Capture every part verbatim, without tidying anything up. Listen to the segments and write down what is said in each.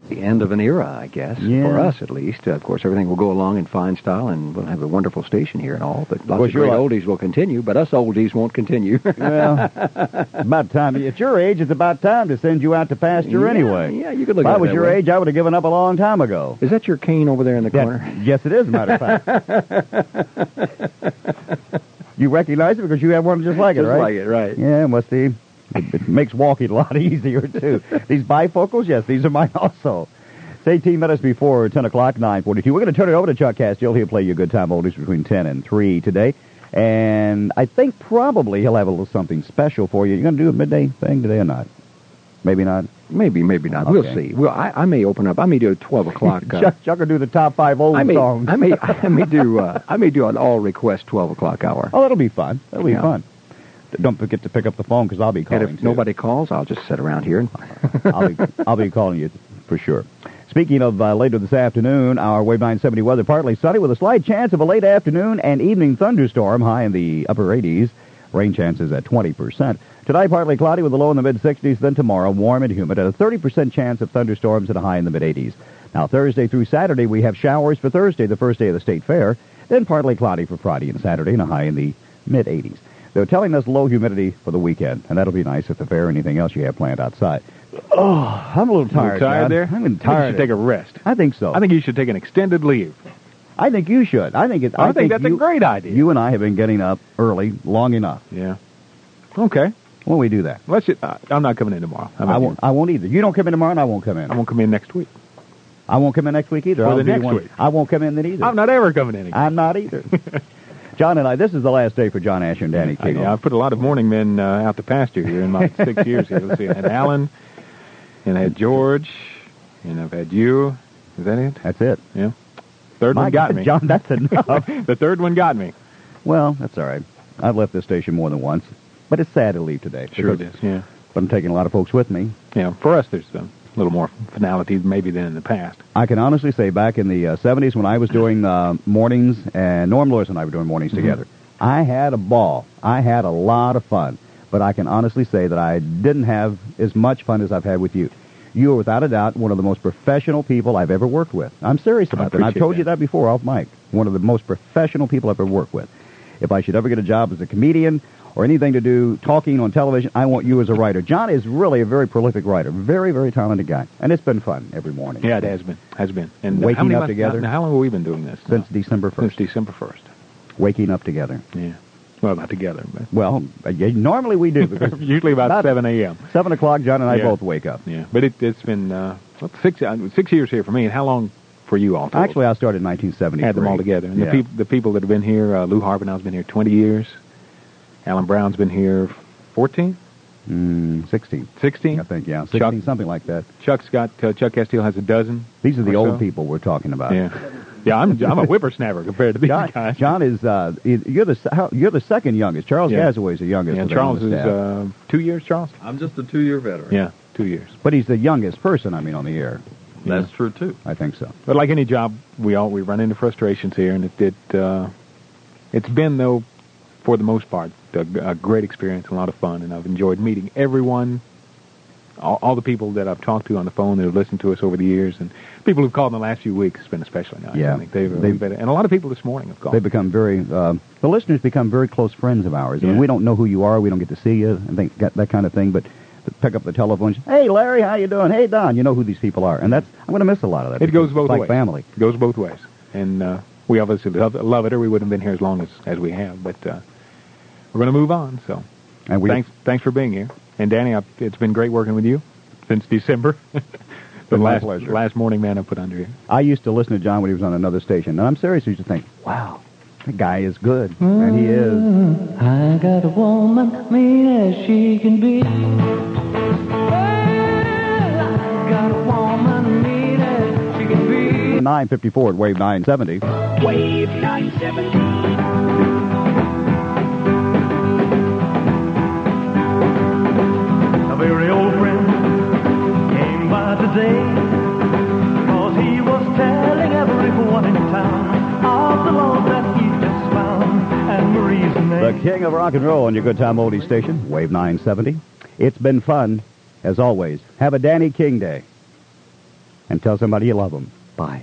The end of an era, I guess, Yeah. for us at least. Uh, of course, everything will go along in fine style, and we'll have a wonderful station here and all. But lots Well, of sure. great oldies will continue, but us oldies won't continue. Well, about time. At your age, it's about time to send you out to pasture Yeah, anyway. yeah, you could look if at I it was that your way. age, I would have given up a long time ago. Is that your cane over there in the That- corner? yes, it is, matter of fact. You recognize it because you have one just like it, Just right? like it, right. Yeah, must be. It, it makes walking a lot easier, too. These bifocals, yes, these are mine also. It's eighteen minutes before ten o'clock, nine forty-two. We're going to turn it over to Chuck Castiel. He'll play you good time oldies between ten and three today. And I think probably he'll have a little something special for you. You going to do a midday thing today or not? Maybe not. Maybe, maybe not. Okay. We'll see. Well, I, I may open up. I may do a twelve o'clock. Uh, Chuck, Chuck will do the top five old I may, songs. I may, I may do. Uh, I may do an all request twelve o'clock hour. Oh, that'll be fun. That'll be Yeah. fun. Don't forget to pick up the phone because I'll be calling. And if too. nobody calls, I'll just sit around here. And I'll be I'll be calling you for sure. Speaking of uh, later this afternoon, our Wave nine seventy weather partly sunny with a slight chance of a late afternoon and evening thunderstorm, high in the upper eighties. Rain chances at twenty percent. Tonight, partly cloudy with a low in the mid-sixties. Then tomorrow, warm and humid at a thirty percent chance of thunderstorms and a high in the mid-eighties. Now, Thursday through Saturday, we have showers for Thursday, the first day of the state fair. Then partly cloudy for Friday and Saturday and a high in the mid-eighties. They're telling us low humidity for the weekend, and that'll be nice at the fair or anything else you have planned outside. Oh, I'm a little tired, tired John. there? I'm I think tired. you should take a rest. I think so. I think you should take an extended leave. I think you should. I think it. I think that's a you- great idea. You and I have been getting up early long enough. Yeah. Okay. When we do that, Let's. Uh, I'm not coming in tomorrow. How about I won't. you? I won't either. You don't come in tomorrow, and I won't come in. I won't come in next week. I won't come in next week either. Or I'll the be next one- week. I won't come in then either. I'm not ever coming in again. I'm not either. John and I. This is the last day for John Asher and Danny I, King. yeah, I've put a lot of morning men uh, out to pasture here in my six years here. Let's see. I had Alan, and I had George, and I've had you. Is that it? That's it. Yeah. Third My one got God, me. John, that's enough. The third one got me. Well, that's all right. I've left this station more than once, but it's sad to leave today. Sure it because- is. Yeah. But I'm taking a lot of folks with me. Yeah. For us, there's a little more finality maybe than in the past. I can honestly say back in the uh, seventies when I was doing uh, mornings, and Norm Lewis and I were doing mornings Mm-hmm. together, I had a ball. I had a lot of fun. But I can honestly say that I didn't have as much fun as I've had with you. You are without a doubt one of the most professional people I've ever worked with. I'm serious about that. And I've appreciate told you that. that before off mic. One of the most professional people I've ever worked with. If I should ever get a job as a comedian or anything to do talking on television, I want you as a writer. John is really a very prolific writer. Very, very talented guy. And it's been fun every morning. Yeah, it has been. Has been. And uh, Waking how many up months- together? Now, how long have we been doing this? Since now? December Since first. December first. Waking up together. Yeah. Well, not together, but Well, uh, yeah, normally we do. Because usually about Not- seven a.m. seven o'clock, John and I Yeah. both wake up. Yeah, but it, it's been uh, well, six uh, six years here for me. And how long for you all? total? Actually, I started in nineteen seventy-three. had them all together. And Yeah. the people the people that have been here, uh, Lou Harpenau's been here twenty years. Alan Brown's been here fourteen, Mm, sixteen, sixteen. I think, yeah. sixteen, Chuck- something like that. Chuck's got uh, Chuck Castile has a dozen. These are the or old so. people we're talking about. Yeah, yeah. I'm I'm a whippersnapper compared to these John, guys. John is, uh, you're the how, you're the second youngest. Charles Yeah. Gazaway's the youngest. Yeah, of the Charles is staff. uh, two years. Charles. I'm just a two-year veteran. Yeah, two years. But he's the youngest person, I mean, on the air. That's true, too. I think so. But like any job, we all we run into frustrations here, and it, it uh, it's been though, for the most part, a, a great experience, a lot of fun, and I've enjoyed meeting everyone, all, all the people that I've talked to on the phone that have listened to us over the years, and people who've called in the last few weeks. It's been especially nice. Yeah. I think they've, They've- we've had- and a lot of people this morning have called. They become very, uh, the listeners become very close friends of ours. I mean, Yeah. we don't know who you are. We don't get to see you and think, that kind of thing. But to pick up the telephone, hey, Larry, how you doing? Hey, Don, you know who these people are. And that's, I'm going to miss a lot of that. It because goes both it's like ways. family. It goes both ways, and uh, we obviously love, love it, or we wouldn't have been here as long as, as we have. But uh, we're going to move on. So And we, thanks thanks for being here, and Danny, I, it's been great working with you since December. the Been my last pleasure. last morning man I put under here. I used to listen to John when he was on another station. And I'm serious. I used to think, wow, that guy is good. And he is. I got a woman, mean as she can be. Well, I got a woman, mean as she can be. nine fifty-four at Wave nine seventy. Wave nine seventy. A very old friend came by today, 'cause he was telling everyone in town of the love that he just found and Marie's The name. king of rock and roll on your good time oldie station, Wave nine seventy. It's been fun, as always. Have a Danny King Day. and tell somebody you love them. Bye.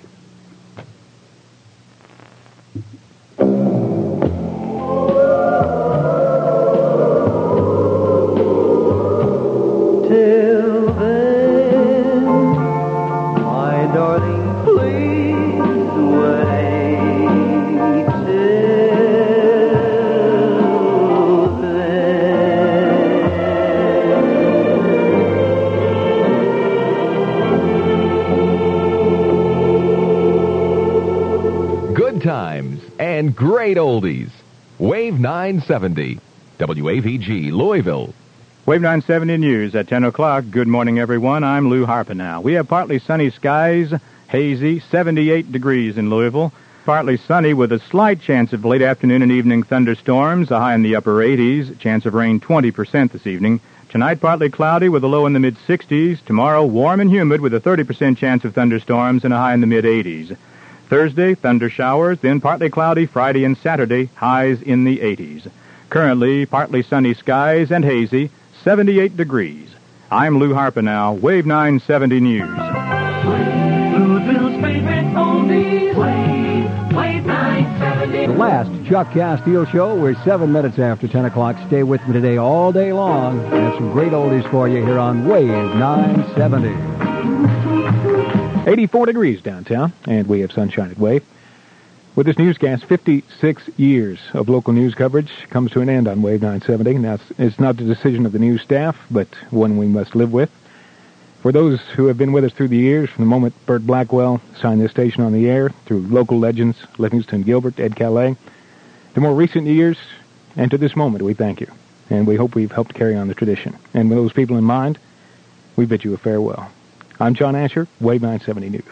Till then, my darling, please wait till then. Good times and great oldies. Wave nine seventy, W A V G, Louisville. Wave nine seventy News at ten o'clock. Good morning, everyone. I'm Lou Harpenow. We have partly sunny skies, hazy, seventy-eight degrees in Louisville. Partly sunny with a slight chance of late afternoon and evening thunderstorms, a high in the upper eighties, chance of rain twenty percent this evening. Tonight, partly cloudy with a low in the mid-sixties. Tomorrow, warm and humid with a thirty percent chance of thunderstorms and a high in the mid-eighties. Thursday, thunder showers, then partly cloudy Friday and Saturday, highs in the eighties. Currently, partly sunny skies and hazy, seventy-eight degrees. I'm Lou Harpenow, Wave nine seventy News. Louisville's favorite oldies. Wave, Wave nine seventy. The last Chuck Castile Show. We're seven minutes after ten o'clock. Stay with me today all day long. I have some great oldies for you here on Wave nine seventy. eighty-four degrees downtown, and we have sunshine at Wave. With this newscast, fifty-six years of local news coverage comes to an end on Wave nine seventy. Now, it's, it's not the decision of the news staff, but one we must live with. For those who have been with us through the years, from the moment Burt Blackwell signed this station on the air, through local legends, Livingston Gilbert, Ed Calais, to more recent years, and to this moment, we thank you. And we hope we've helped carry on the tradition. And with those people in mind, we bid you a farewell. I'm John Asher, Wave nine seventy News.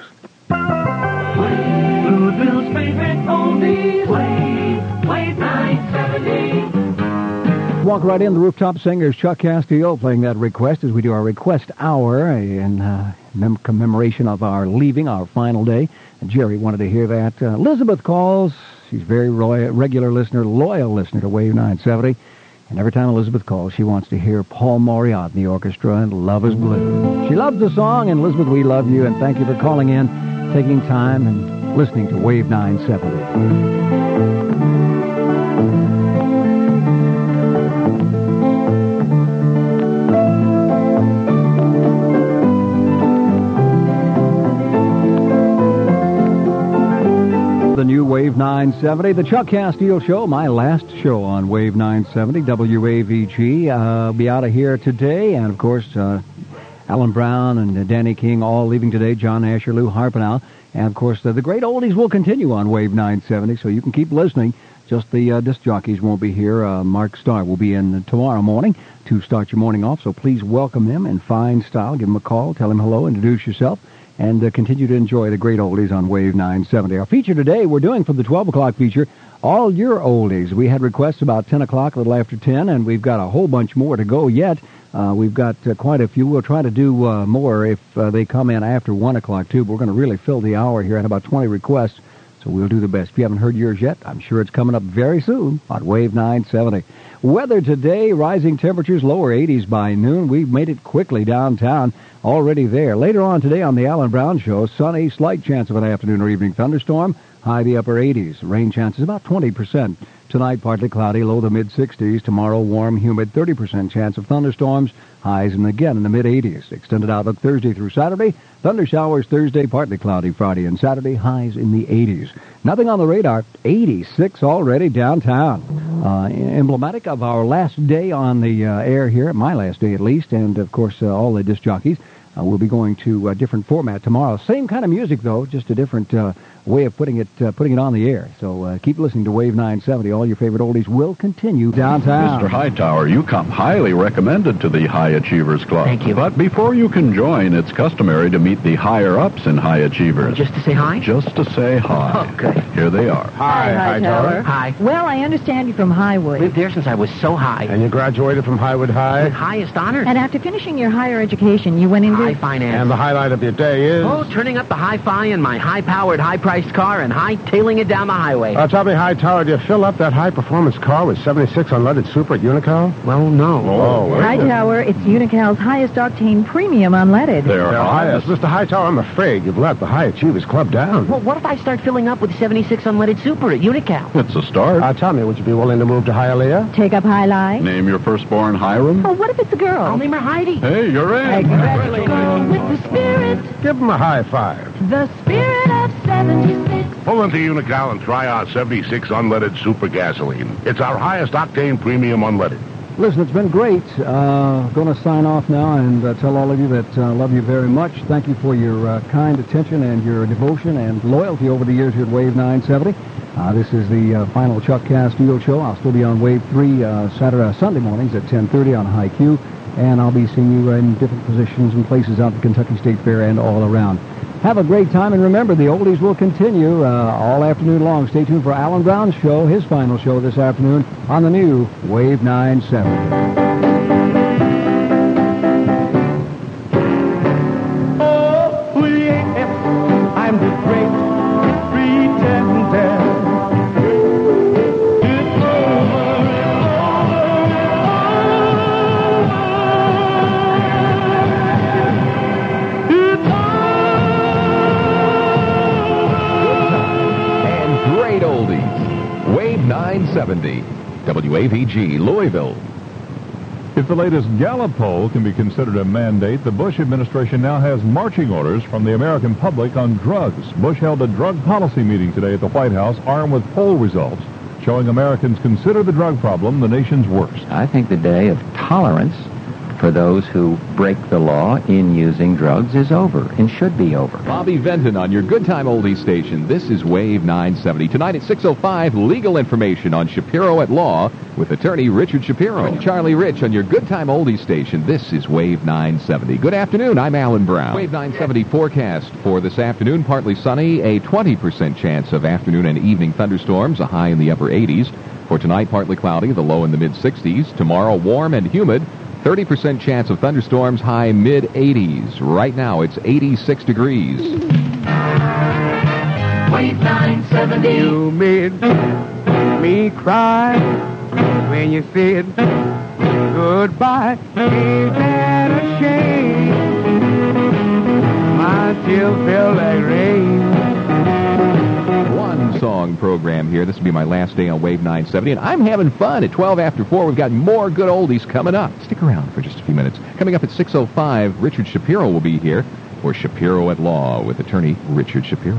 Louisville's favorite oldies. Wave, Wave nine seventy. Walk right in. The Rooftop Singers, Chuck Castillo, playing that request as we do our request hour in uh, mem- commemoration of our leaving, our final day. And Jerry wanted to hear that. Uh, Elizabeth calls. She's a very roy- regular listener, loyal listener to Wave nine seventy. And every time Elizabeth calls, she wants to hear Paul Moriarty in the orchestra and Love is Blue. She loves the song, and Elizabeth, we love you, and thank you for calling in, taking time, and listening to Wave nine seventy. The new Wave nine seventy, the Chuck Castile Show, my last show on Wave nine seventy, W A V G. Uh, I'll be out of here today, and of course, uh, Alan Brown and uh, Danny King all leaving today, John Asher, Lou Harpenow, and of course, uh, the great oldies will continue on Wave nine seventy, so you can keep listening. Just the uh, disc jockeys won't be here. Uh, Mark Starr will be in tomorrow morning to start your morning off, so please welcome him in fine style. Give him a call, tell him hello, introduce yourself, and uh, continue to enjoy the great oldies on Wave nine seventy. Our feature today, we're doing for the twelve o'clock feature, all your oldies. We had requests about ten o'clock, a little after ten, and we've got a whole bunch more to go yet. Uh, we've got uh, quite a few. We'll try to do uh, more if uh, they come in after one o'clock, too. But we're going to really fill the hour here at about twenty requests, so we'll do the best. If you haven't heard yours yet, I'm sure it's coming up very soon on Wave nine seventy. Weather today, rising temperatures, lower eighties by noon. We've made it quickly downtown, already there. Later on today on the Alan Brown Show, sunny, slight chance of an afternoon or evening thunderstorm, high the upper eighties. Rain chances about twenty percent. Tonight, partly cloudy, low the mid-sixties. Tomorrow, warm, humid, thirty percent chance of thunderstorms, highs and again in the mid-eighties. Extended outlook Thursday through Saturday. Thunder showers Thursday, partly cloudy Friday and Saturday, highs in the eighties. Nothing on the radar, eighty-six already downtown. Uh, emblematic of our last day on the uh, air here, my last day at least, and of course uh, all the disc jockeys. Uh, we'll be going to a different format tomorrow. Same kind of music, though, just a different uh, way of putting it uh, putting it on the air. So uh, keep listening to Wave nine seventy. All your favorite oldies will continue downtown. Mister Hightower, you come highly recommended to the High Achievers Club. Thank you. But before you can join, it's customary to meet the higher-ups in High Achievers. Just to say hi? Just to say hi. Oh, good. Here they are. Hi, Hightower. Hi. Well, I understand you're from Highwood. Lived there since I was so high. And you graduated from Highwood High? With highest honors. And after finishing your higher education, you went into it? finance. And the highlight of your day is? Oh, turning up the hi-fi in my high-powered, high-priced car and high-tailing it down the highway. Uh, tell me, Hightower, do you fill up that high-performance car with seventy-six unleaded super at Unical? Well, no. Oh, wait a minute. Hightower, it's Unical's highest octane premium unleaded. They're highest. Mister Hightower, I'm afraid you've let the High Achievers Club down. Well, what if I start filling up with seventy-six unleaded super at Unical? It's a start. Uh, tell me, would you be willing to move to Hialeah? Take up High Life. Name your firstborn Hiram. Oh, what if it's a girl? I'll name her Heidi. Hey, you're in. Go with the spirit, Give him a high five. the spirit of seventy-six. Pull into Unical and try our seventy-six unleaded super gasoline. It's our highest octane premium unleaded. Listen, it's been great. Uh, going to sign off now and uh, tell all of you that uh, love you very much. Thank you for your uh, kind attention and your devotion and loyalty over the years here at Wave nine seventy. Uh, this is the uh, final Chuck Castillo show. I'll still be on Wave three uh, Saturday, uh, Sunday mornings at ten thirty on High Q, and I'll be seeing you in different positions and places out at the Kentucky State Fair and all around. Have a great time, and remember, the oldies will continue uh, all afternoon long. Stay tuned for Alan Brown's show, his final show this afternoon on the new Wave nine seventy. Oh, yeah, I'm the great pretender. And great oldies. Wave nine seventy. W A V G, Louisville. If the latest Gallup poll can be considered a mandate, the Bush administration now has marching orders from the American public on drugs. Bush held a drug policy meeting today at the White House, armed with poll results showing Americans consider the drug problem the nation's worst. I think the day of tolerance for those who break the law in using drugs is over and should be over. Bobby Venton on your Good Time Oldies station. This is Wave nine seventy. Tonight at six oh five, legal information on Shapiro at Law with attorney Richard Shapiro. Charlie Rich on your Good Time Oldies station. This is Wave nine seventy. Good afternoon. I'm Alan Brown. Wave nine seventy forecast for this afternoon. Partly sunny, a twenty percent chance of afternoon and evening thunderstorms, a high in the upper eighties. For tonight, partly cloudy, the low in the mid-sixties. Tomorrow, warm and humid. thirty percent chance of thunderstorms, high mid-eighties. Right now, it's eighty-six degrees. Wave nine seventy. You made me cry when you said goodbye. Ain't that a shame? My tears feel like rain. One song program here. This will be my last day on Wave nine seventy, and I'm having fun. At twelve after four, we've got more good oldies coming up. Stick around for just a few minutes. Coming up at six oh five, Richard Shapiro will be here for Shapiro at Law with attorney Richard Shapiro.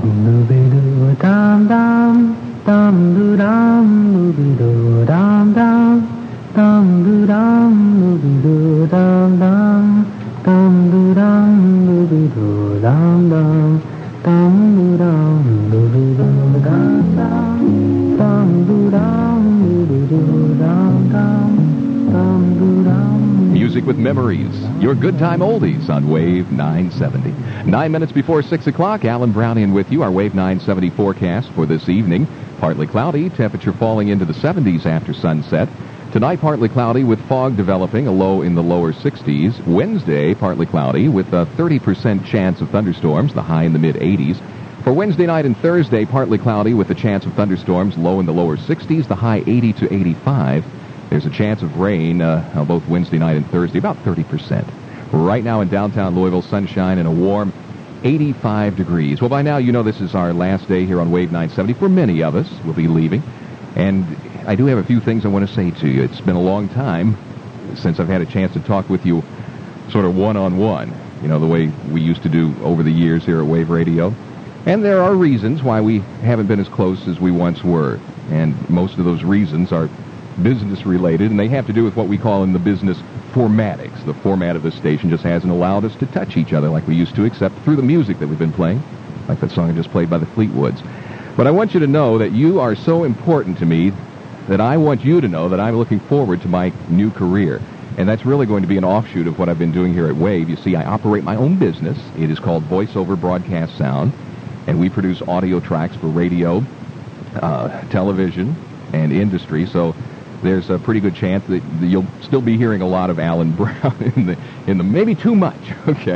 Dum dum dum doo dum doo doo dum dum dum doo dum doo doo dum dum dum doo dum doo doo dum dum dum doo dum doo doo dum dum dum doo dum doo doo dum dum dum doo dum. Music with Memories, your Good Time Oldies on Wave nine seventy. Nine minutes before six o'clock, Alan Brownian with you. Our Wave nine seventy forecast for this evening. Partly cloudy, temperature falling into the seventies after sunset. Tonight, partly cloudy with fog developing, a low in the lower sixties. Wednesday, partly cloudy with a thirty percent chance of thunderstorms, the high in the mid-eighties. For Wednesday night and Thursday, partly cloudy with a chance of thunderstorms, low in the lower sixties, the high eighty to eighty-five. There's a chance of rain uh, on both Wednesday night and Thursday, about thirty percent. Right now in downtown Louisville, sunshine and a warm eighty-five degrees. Well, by now you know this is our last day here on Wave nine seventy. For many of us, we'll be leaving. And I do have a few things I want to say to you. It's been a long time since I've had a chance to talk with you sort of one-on-one, you know, the way we used to do over the years here at Wave Radio. And there are reasons why we haven't been as close as we once were. And most of those reasons are business-related, and they have to do with what we call in the business formatics. The format of this station just hasn't allowed us to touch each other like we used to, except through the music that we've been playing, like that song I just played by the Fleetwoods. But I want you to know that you are so important to me that I want you to know that I'm looking forward to my new career. And that's really going to be an offshoot of what I've been doing here at Wave. You see, I operate my own business. It is called Voiceover Broadcast Sound, and we produce audio tracks for radio, uh, television, and industry. So there's a pretty good chance that you'll still be hearing a lot of Alan Brown in the, in the maybe too much, okay,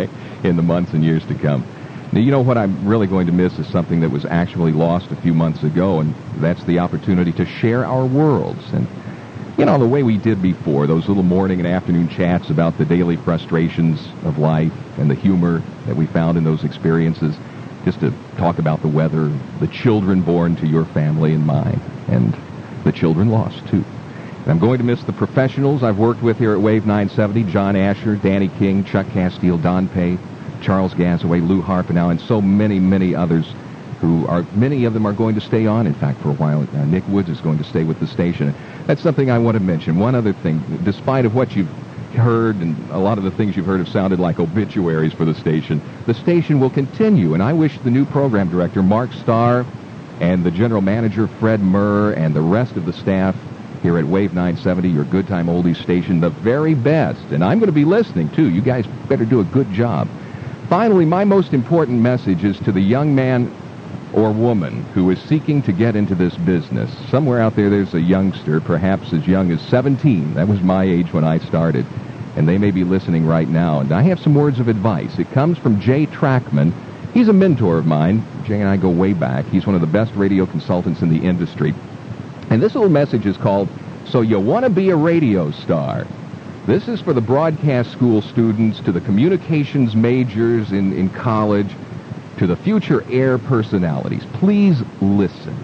in the months and years to come. Now, you know what I'm really going to miss is something that was actually lost a few months ago, and that's the opportunity to share our worlds. And, you know, the way we did before, those little morning and afternoon chats about the daily frustrations of life and the humor that we found in those experiences, just to talk about the weather, the children born to your family and mine, and the children lost, too. And I'm going to miss the professionals I've worked with here at Wave nine seventy, John Asher, Danny King, Chuck Castile, Don Pay, Charles Gazaway, Lou Harpenow, and so many, many others who are, many of them are going to stay on, in fact, for a while. Uh, Nick Woods is going to stay with the station. That's something I want to mention. One other thing, despite of what you've heard, and a lot of the things you've heard have sounded like obituaries for the station, the station will continue, and I wish the new program director, Mark Starr, and the general manager, Fred Murr, and the rest of the staff here at Wave nine seventy, your Good Time Oldies station, the very best. And I'm going to be listening, too. You guys better do a good job. Finally, my most important message is to the young man or woman who is seeking to get into this business. Somewhere out there, there's a youngster, perhaps as young as seventeen. That was my age when I started. And they may be listening right now. And I have some words of advice. It comes from Jay Trackman. He's a mentor of mine. Jay and I go way back. He's one of the best radio consultants in the industry. And this little message is called, So You Want to Be a Radio Star. This is for the broadcast school students, to the communications majors in, in college, to the future air personalities. Please listen.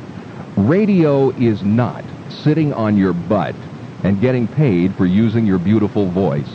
Radio is not sitting on your butt and getting paid for using your beautiful voice.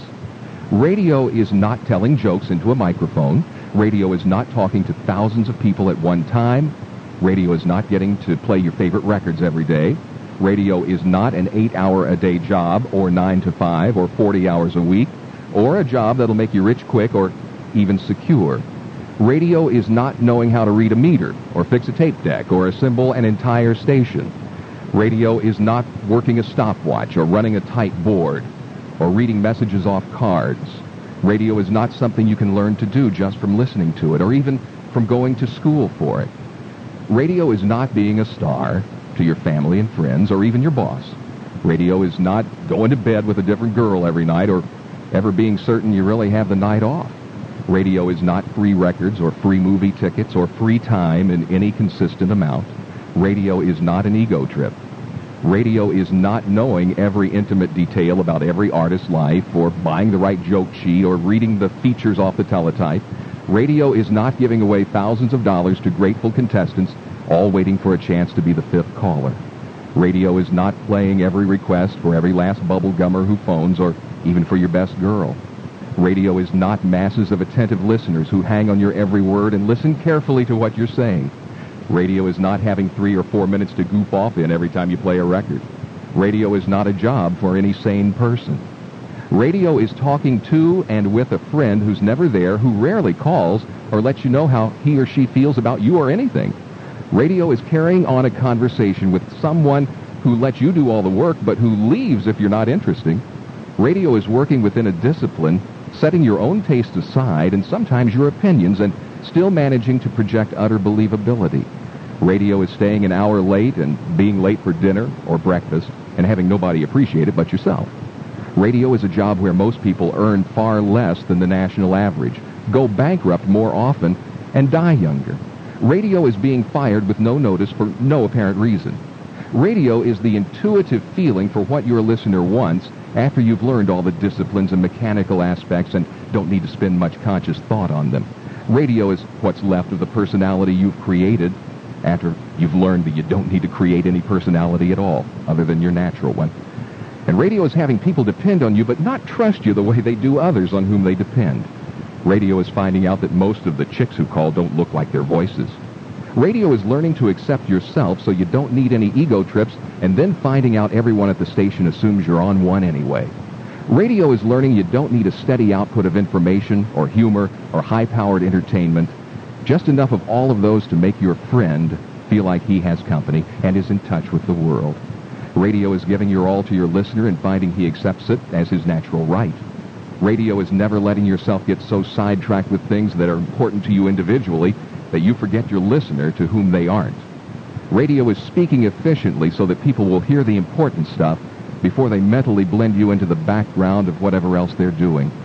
Radio is not telling jokes into a microphone. Radio is not talking to thousands of people at one time. Radio is not getting to play your favorite records every day. Radio is not an eight-hour-a-day job, or nine to five, or forty hours a week, or a job that'll make you rich quick, or even secure. Radio is not knowing how to read a meter, or fix a tape deck, or assemble an entire station. Radio is not working a stopwatch, or running a tight board, or reading messages off cards. Radio is not something you can learn to do just from listening to it, or even from going to school for it. Radio is not being a star to your family and friends, or even your boss. Radio is not going to bed with a different girl every night, or ever being certain you really have the night off. Radio is not free records, or free movie tickets, or free time in any consistent amount. Radio is not an ego trip. Radio is not knowing every intimate detail about every artist's life, or buying the right joke sheet, or reading the features off the teletype. Radio is not giving away thousands of dollars to grateful contestants, all waiting for a chance to be the fifth caller. Radio is not playing every request for every last bubblegummer who phones, or even for your best girl. Radio is not masses of attentive listeners who hang on your every word and listen carefully to what you're saying. Radio is not having three or four minutes to goof off in every time you play a record. Radio is not a job for any sane person. Radio is talking to and with a friend who's never there, who rarely calls or lets you know how he or she feels about you or anything. Radio is carrying on a conversation with someone who lets you do all the work, but who leaves if you're not interesting. Radio is working within a discipline, setting your own tastes aside, and sometimes your opinions, and still managing to project utter believability. Radio is staying an hour late and being late for dinner or breakfast and having nobody appreciate it but yourself. Radio is a job where most people earn far less than the national average, go bankrupt more often, and die younger. Radio is being fired with no notice for no apparent reason. Radio is the intuitive feeling for what your listener wants after you've learned all the disciplines and mechanical aspects and don't need to spend much conscious thought on them. Radio is what's left of the personality you've created after you've learned that you don't need to create any personality at all other than your natural one. And radio is having people depend on you but not trust you the way they do others on whom they depend. Radio is finding out that most of the chicks who call don't look like their voices. Radio is learning to accept yourself so you don't need any ego trips, and then finding out everyone at the station assumes you're on one anyway. Radio is learning you don't need a steady output of information or humor or high-powered entertainment, just enough of all of those to make your friend feel like he has company and is in touch with the world. Radio is giving your all to your listener and finding he accepts it as his natural right. Radio is never letting yourself get so sidetracked with things that are important to you individually that you forget your listener to whom they aren't. Radio is speaking efficiently so that people will hear the important stuff before they mentally blend you into the background of whatever else they're doing.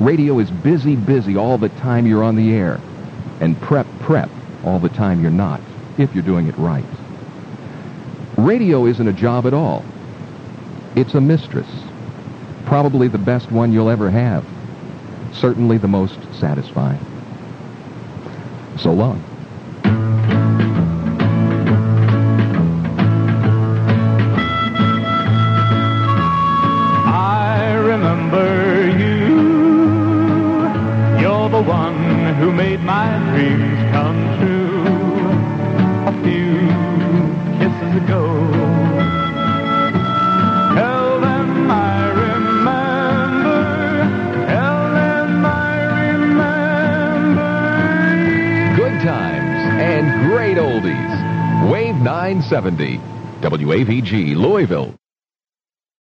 Radio is busy, busy all the time you're on the air. And prep, prep all the time you're not, if you're doing it right. Radio isn't a job at all. It's a mistress. Probably the best one you'll ever have. Certainly the most satisfying. So long. I remember you. You're the one who made my dreams come true. A few kisses ago. Tell them I remember. Tell them I remember. Good times and great oldies. Wave nine seventy. W A V G, Louisville.